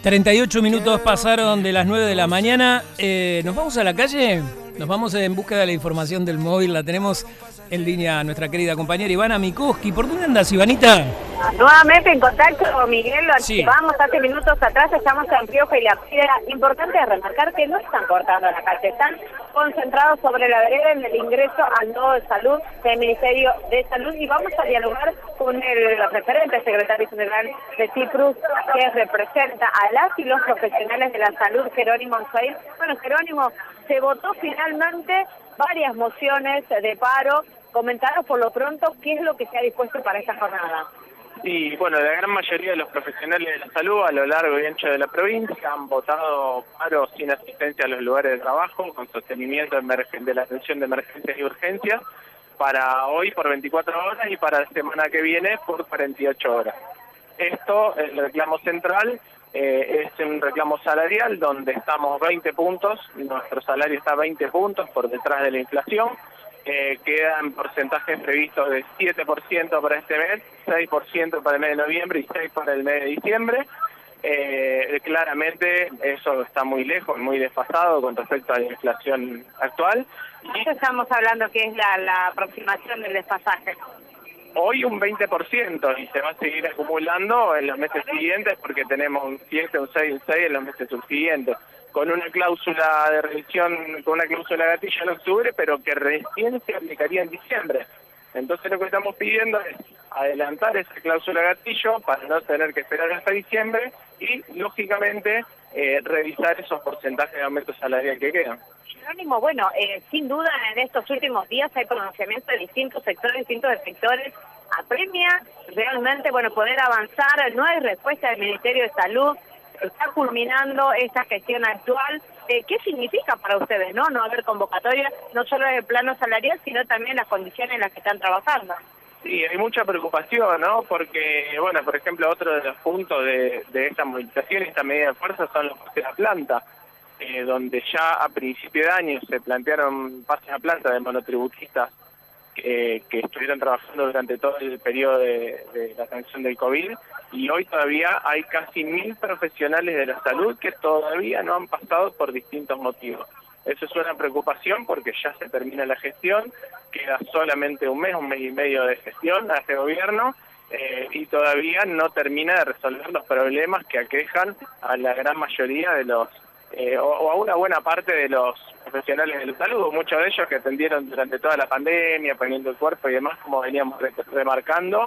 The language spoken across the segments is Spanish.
38 minutos pasaron de las 9 de la mañana. ¿Nos vamos a la calle? Nos vamos en búsqueda de la información del móvil. La tenemos en línea a nuestra querida compañera Ivana Mikuski. ¿Por dónde andas, Ivanita? Nuevamente en contacto con Miguel, lo Sí. anticipamos hace minutos atrás, estamos en Rioja y La Piedra. Importante remarcar que no están cortando la calle, están concentrados sobre la vereda en el ingreso al nodo de salud del Ministerio de Salud, y vamos a dialogar con el referente secretario general de CIPRUS, que representa a las y los profesionales de la salud, Jerónimo Anzuain. Bueno, Jerónimo, se votó finalmente varias mociones de paro. Comentaros por lo pronto qué es lo que se ha dispuesto para esta jornada. Y bueno, la gran mayoría de los profesionales de la salud a lo largo y ancho de la provincia han votado paro sin asistencia a los lugares de trabajo, con sostenimiento de la atención de emergencias y urgencias, para hoy por 24 horas y para la semana que viene por 48 horas. Esto, el reclamo central, es un reclamo salarial donde estamos 20 puntos, nuestro salario está 20 puntos por detrás de la inflación. Quedan porcentajes previstos de 7% para este mes, 6% para el mes de noviembre y 6% para el mes de diciembre. Claramente eso está muy lejos, muy desfasado con respecto a la inflación actual. ¿Qué estamos hablando que es la aproximación del desfasaje? Hoy un 20% y se va a seguir acumulando en los meses siguientes porque tenemos un 7, un 6, un 6 en los meses subsiguientes, con una cláusula de revisión, con una cláusula gatillo en octubre, pero que recién se aplicaría en diciembre. Entonces lo que estamos pidiendo es adelantar esa cláusula gatillo para no tener que esperar hasta diciembre y, lógicamente, revisar esos porcentajes de aumento salarial que quedan. Jerónimo, bueno, sin duda en estos últimos días hay pronunciamiento de distintos sectores, apremia realmente, bueno, poder avanzar. No hay respuesta del Ministerio de Salud, está culminando esta gestión actual. ¿Qué significa para ustedes, no haber convocatoria, no solo en el plano salarial, sino también las condiciones en las que están trabajando? Sí, hay mucha preocupación, ¿no? Porque, bueno, por ejemplo, otro de los puntos de esta movilización y esta medida de fuerza son los pases a planta, donde ya a principio de año se plantearon pases a planta de monotributistas que estuvieron trabajando durante todo el periodo de la atención del COVID, y hoy todavía hay casi 1000 profesionales de la salud que todavía no han pasado por distintos motivos. Eso es una preocupación porque ya se termina la gestión, queda solamente un mes y medio de gestión a este gobierno, y todavía no termina de resolver los problemas que aquejan a la gran mayoría de los, o a una buena parte de los profesionales de la salud, muchos de ellos que atendieron durante toda la pandemia, poniendo el cuerpo y demás, como veníamos remarcando.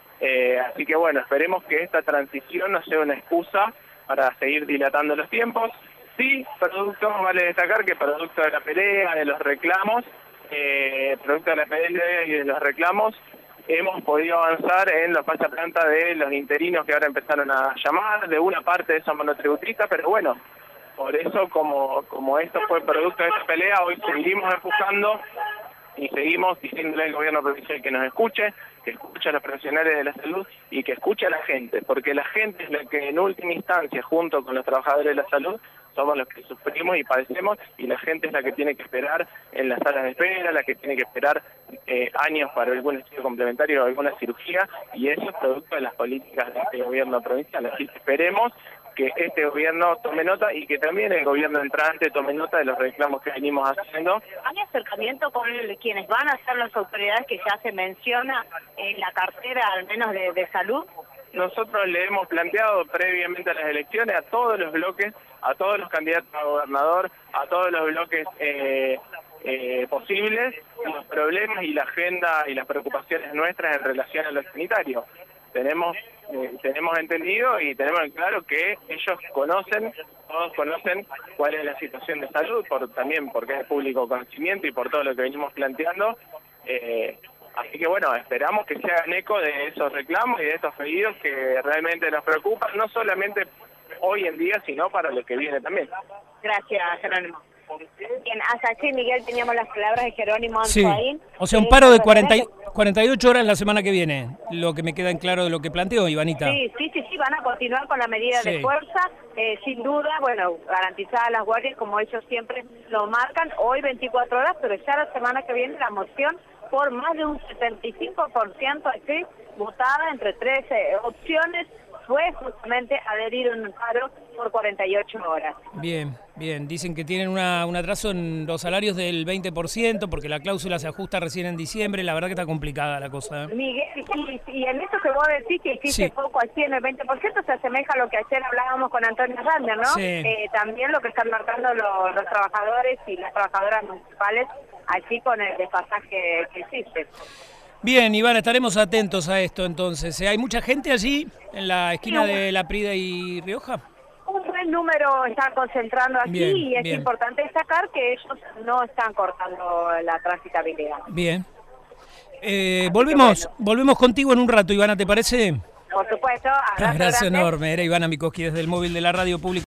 Así que bueno, esperemos que esta transición no sea una excusa para seguir dilatando los tiempos. Sí, vale destacar que producto de la pelea, de los reclamos, producto de la pelea y de los reclamos, hemos podido avanzar en los pases a planta de los interinos que ahora empezaron a llamar, de una parte de esos monotributistas, pero bueno, por eso como esto fue producto de esta pelea, hoy seguimos empujando y seguimos diciéndole al gobierno provincial que nos escuche, que escuche a los profesionales de la salud y que escuche a la gente, porque la gente es la que en última instancia, junto con los trabajadores de la salud, somos los que sufrimos y padecemos, y la gente es la que tiene que esperar en las salas de espera, la que tiene que esperar años para algún estudio complementario o alguna cirugía, y eso es producto de las políticas de este gobierno provincial. Así que esperemos que este gobierno tome nota y que también el gobierno entrante tome nota de los reclamos que venimos haciendo. ¿Hay acercamiento con quienes van a ser las autoridades que ya se menciona en la cartera, al menos de salud? Nosotros le hemos planteado previamente a las elecciones a todos los bloques, a todos los candidatos a gobernador, a todos los bloques posibles, los problemas y la agenda y las preocupaciones nuestras en relación a lo sanitario. Tenemos entendido y tenemos en claro que ellos todos conocen cuál es la situación de salud, también porque es de público conocimiento y por todo lo que venimos planteando. Así que bueno, esperamos que se hagan eco de esos reclamos y de estos pedidos que realmente nos preocupan, no solamente hoy en día, sino para lo que viene también. Gracias, Jerónimo. Bien, hasta aquí, Miguel, teníamos las palabras de Jerónimo Anzuain. Sí, o sea, un paro de 48 horas la semana que viene, lo que me queda en claro de lo que planteó, Ivanita. Sí, van a continuar con la medida de fuerza, sin duda, bueno, garantizadas las guardias, como ellos siempre lo marcan, hoy 24 horas, pero ya la semana que viene la moción por más de un 75% aquí, votada entre 13 opciones, fue justamente adherir a un paro por 48 horas. Bien, bien. Dicen que tienen un atraso en los salarios del 20%, porque la cláusula se ajusta recién en diciembre. La verdad que está complicada la cosa, ¿eh? Miguel, y en eso que vos decís que hiciste Sí. poco así en el 20%, se asemeja a lo que ayer hablábamos con Antonio Rander, ¿no? Sí. También lo que están marcando los trabajadores y las trabajadoras municipales allí con el desfasaje que existe. Bien, Iván, estaremos atentos a esto entonces. ¿Hay mucha gente allí en la esquina de La Prida y Rioja? Un buen número está concentrando aquí Bien, y es bien. importante destacar que ellos no están cortando la transitabilidad. Bien. Volvemos contigo en un rato, Ivana, ¿te parece? Por supuesto, Abrazo grande. enorme. Era Ivana Mikoski desde el móvil de la radio pública.